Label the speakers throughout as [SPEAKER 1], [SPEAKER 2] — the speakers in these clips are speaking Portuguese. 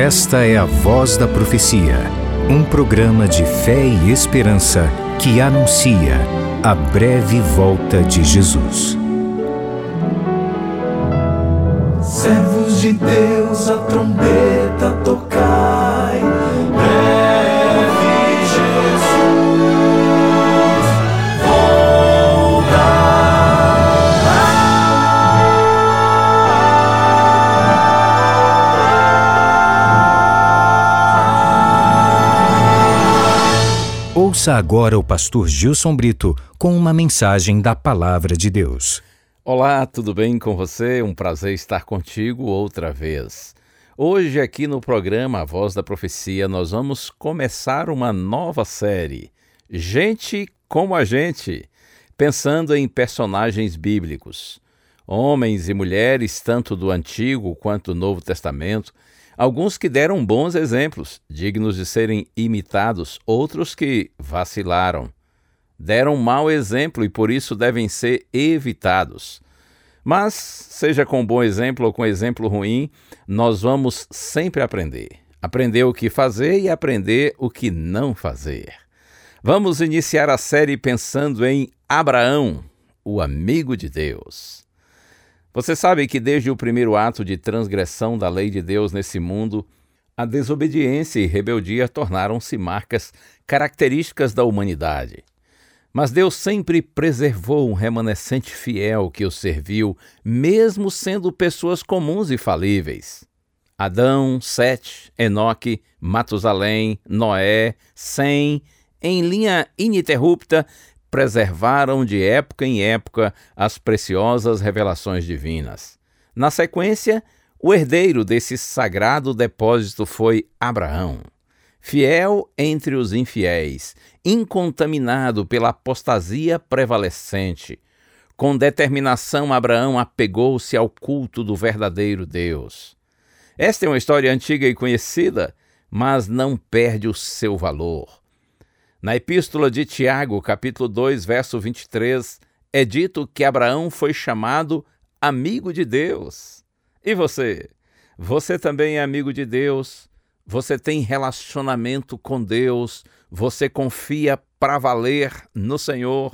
[SPEAKER 1] Esta é a Voz da Profecia, um programa de fé e esperança que anuncia a breve volta de Jesus.
[SPEAKER 2] Servos de Deus, a trombeta tocai, breve Jesus
[SPEAKER 1] Ouça agora o pastor Gilson Brito com uma mensagem da Palavra de Deus.
[SPEAKER 3] Olá, tudo bem com você? Um prazer estar contigo outra vez. Hoje aqui no programa A Voz da Profecia nós vamos começar uma nova série, Gente como a Gente, pensando em personagens bíblicos. Homens e mulheres, tanto do Antigo quanto do Novo Testamento, alguns que deram bons exemplos, dignos de serem imitados, outros que vacilaram. Deram mau exemplo e por isso devem ser evitados. Mas, seja com bom exemplo ou com exemplo ruim, nós vamos sempre aprender. Aprender o que fazer e aprender o que não fazer. Vamos iniciar a série pensando em Abraão, o amigo de Deus. Você sabe que desde o primeiro ato de transgressão da lei de Deus nesse mundo, a desobediência e rebeldia tornaram-se marcas características da humanidade. Mas Deus sempre preservou um remanescente fiel que o serviu, mesmo sendo pessoas comuns e falíveis. Adão, Sete, Enoque, Matusalém, Noé, Sem, em linha ininterrupta, preservaram de época em época as preciosas revelações divinas. Na sequência, o herdeiro desse sagrado depósito foi Abraão. Fiel entre os infiéis, incontaminado pela apostasia prevalecente. Com determinação, Abraão apegou-se ao culto do verdadeiro Deus. Esta é uma história antiga e conhecida, mas não perde o seu valor. Na Epístola de Tiago, capítulo 2, verso 23, é dito que Abraão foi chamado amigo de Deus. E você? Você também é amigo de Deus? Você tem relacionamento com Deus? Você confia para valer no Senhor?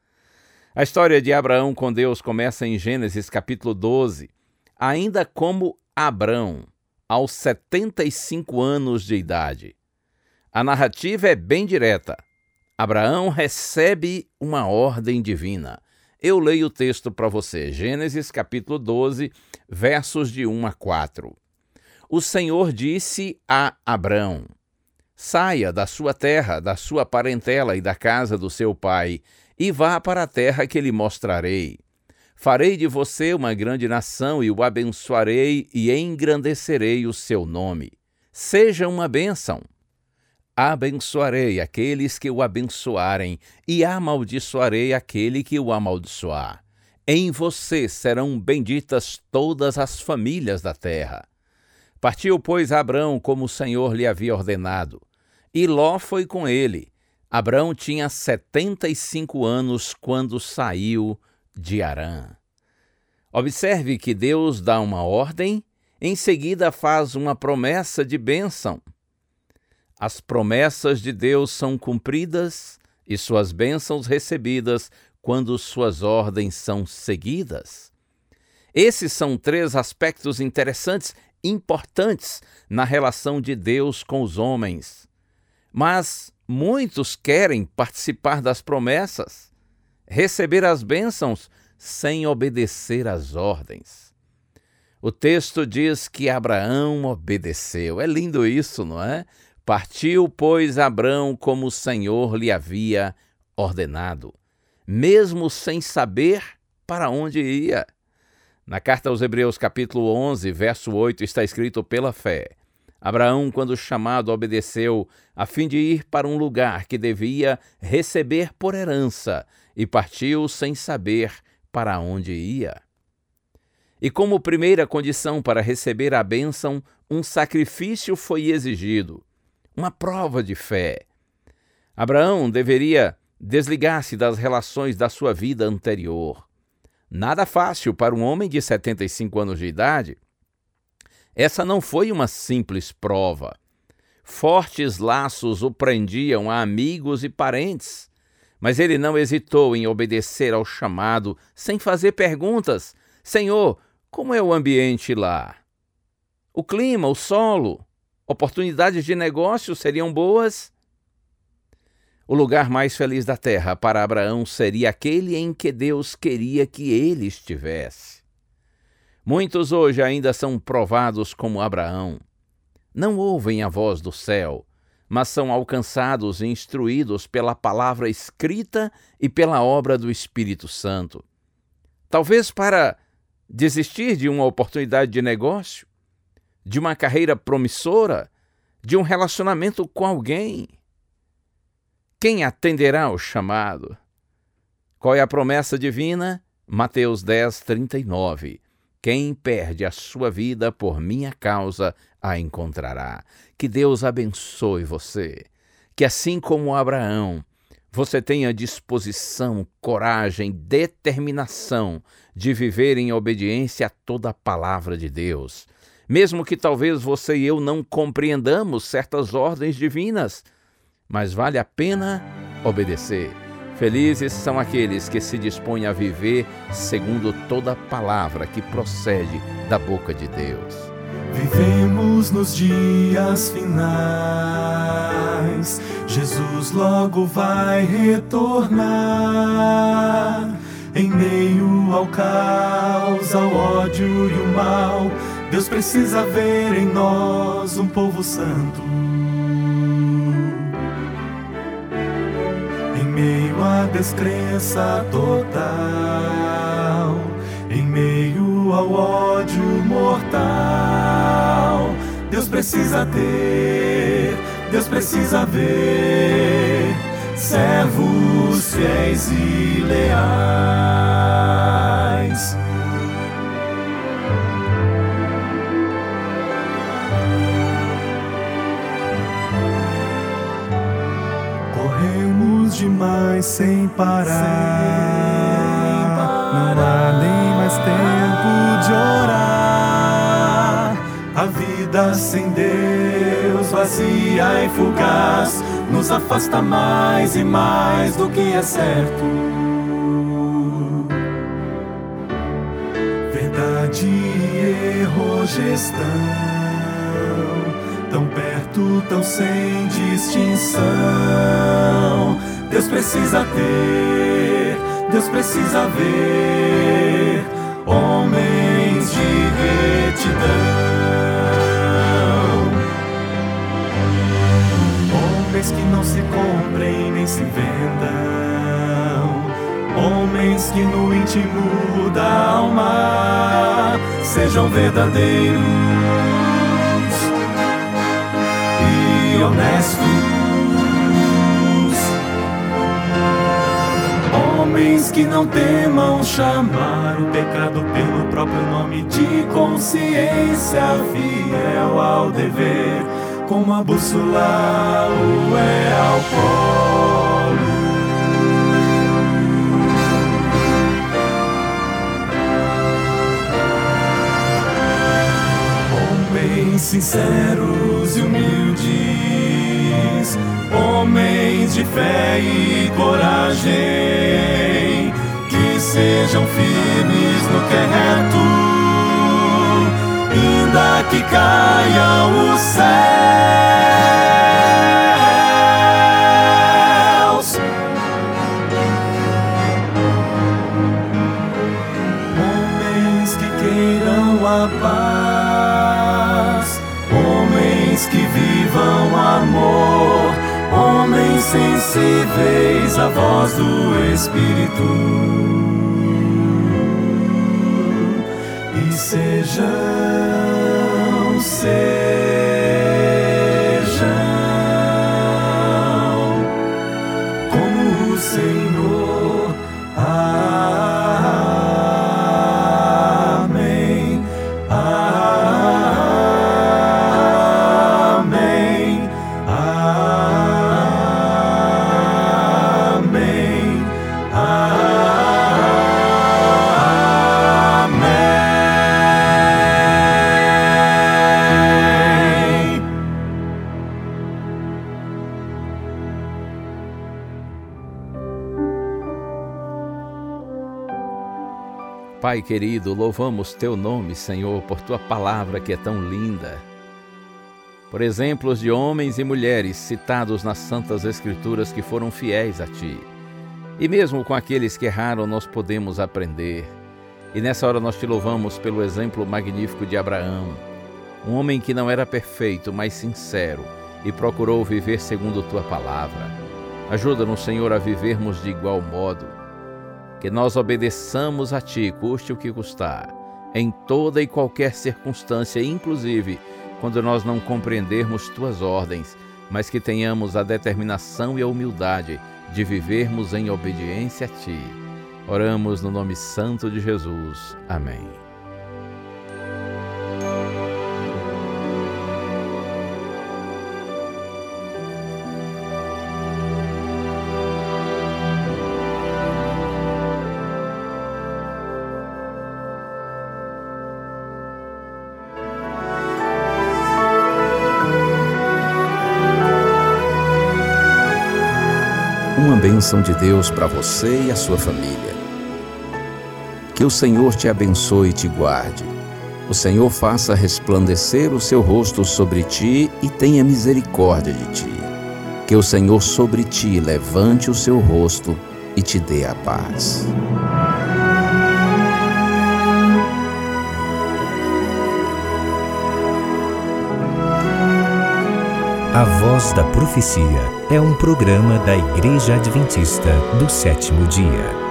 [SPEAKER 3] A história de Abraão com Deus começa em Gênesis capítulo 12, ainda como Abrão, aos 75 anos de idade. A narrativa é bem direta. Abraão recebe uma ordem divina. Eu leio o texto para você, Gênesis capítulo 12, versos de 1 a 4. O Senhor disse a Abrão: saia da sua terra, da sua parentela e da casa do seu pai, e vá para a terra que lhe mostrarei. Farei de você uma grande nação e o abençoarei e engrandecerei o seu nome. Seja uma bênção. Abençoarei aqueles que o abençoarem e amaldiçoarei aquele que o amaldiçoar. Em você serão benditas todas as famílias da terra. Partiu, pois, Abrão como o Senhor lhe havia ordenado, e Ló foi com ele. Abrão tinha 75 anos quando saiu de Harã. Observe que Deus dá uma ordem, em seguida faz uma promessa de bênção. As promessas de Deus são cumpridas e suas bênçãos recebidas quando suas ordens são seguidas. Esses são três aspectos interessantes, importantes na relação de Deus com os homens. Mas muitos querem participar das promessas, receber as bênçãos sem obedecer às ordens. O texto diz que Abraão obedeceu. É lindo isso, não é? Partiu, pois, Abrão como o Senhor lhe havia ordenado, mesmo sem saber para onde ia. Na carta aos Hebreus, capítulo 11, verso 8, está escrito: pela fé, Abraão, quando chamado, obedeceu, a fim de ir para um lugar que devia receber por herança, e partiu sem saber para onde ia. E como primeira condição para receber a bênção, um sacrifício foi exigido. Uma prova de fé. Abraão deveria desligar-se das relações da sua vida anterior. Nada fácil para um homem de 75 anos de idade. Essa não foi uma simples prova. Fortes laços o prendiam a amigos e parentes, mas ele não hesitou em obedecer ao chamado, sem fazer perguntas. Senhor, como é o ambiente lá? O clima, o solo, oportunidades de negócio seriam boas? O lugar mais feliz da terra para Abraão seria aquele em que Deus queria que ele estivesse. Muitos hoje ainda são provados como Abraão. Não ouvem a voz do céu, mas são alcançados e instruídos pela palavra escrita e pela obra do Espírito Santo. Talvez para desistir de uma oportunidade de negócio, de uma carreira promissora, de um relacionamento com alguém. Quem atenderá ao chamado? Qual é a promessa divina? Mateus 10, 39. Quem perde a sua vida por minha causa a encontrará. Que Deus abençoe você. Que assim como Abraão, você tenha disposição, coragem, determinação de viver em obediência a toda a palavra de Deus. Mesmo que talvez você e eu não compreendamos certas ordens divinas, mas vale a pena obedecer. Felizes são aqueles que se dispõem a viver segundo toda a palavra que procede da boca de Deus.
[SPEAKER 2] Vivemos nos dias finais, Jesus logo vai retornar. Em meio ao caos, ao ódio e o mal, Deus precisa ver em nós um povo santo. Em meio à descrença total, em meio ao ódio mortal, Deus precisa ter, Deus precisa ver servos fiéis e leais. Corremos demais sem parar, não há nem mais tempo de orar. A vida sem Deus, vazia e fugaz, nos afasta mais e mais do que é certo. Verdade e erro estão tão perto, tão sem distinção. Deus precisa ter, Deus precisa ver homens de retidão. Homens que não se comprem nem se vendam, homens que no íntimo da alma sejam verdadeiros e honestos. Homens que não temam chamar o pecado pelo próprio nome, de consciência fiel ao dever, como a bússola o é ao polo. Homens sinceros e humildes, homens de fé e coragem, que sejam firmes no que é reto, ainda que caiam os céus. Homens que queiram a paz, homens que vivam amor, homens sensíveis à voz do Espírito, e sejam como o Senhor. Amém. Amém. Amém. Amém.
[SPEAKER 3] Pai querido, louvamos Teu nome, Senhor, por Tua palavra que é tão linda. Por exemplos de homens e mulheres citados nas Santas Escrituras que foram fiéis a Ti. E mesmo com aqueles que erraram, nós podemos aprender. E nessa hora nós Te louvamos pelo exemplo magnífico de Abraão, um homem que não era perfeito, mas sincero, e procurou viver segundo Tua palavra. Ajuda-nos, Senhor, a vivermos de igual modo. Que nós obedeçamos a Ti, custe o que custar, em toda e qualquer circunstância, inclusive quando nós não compreendermos Tuas ordens, mas que tenhamos a determinação e a humildade de vivermos em obediência a Ti. Oramos no nome santo de Jesus. Amém.
[SPEAKER 1] Uma bênção de Deus para você e a sua família. Que o Senhor te abençoe e te guarde. O Senhor faça resplandecer o seu rosto sobre ti e tenha misericórdia de ti. Que o Senhor sobre ti levante o seu rosto e te dê a paz. A Voz da Profecia é um programa da Igreja Adventista do Sétimo Dia.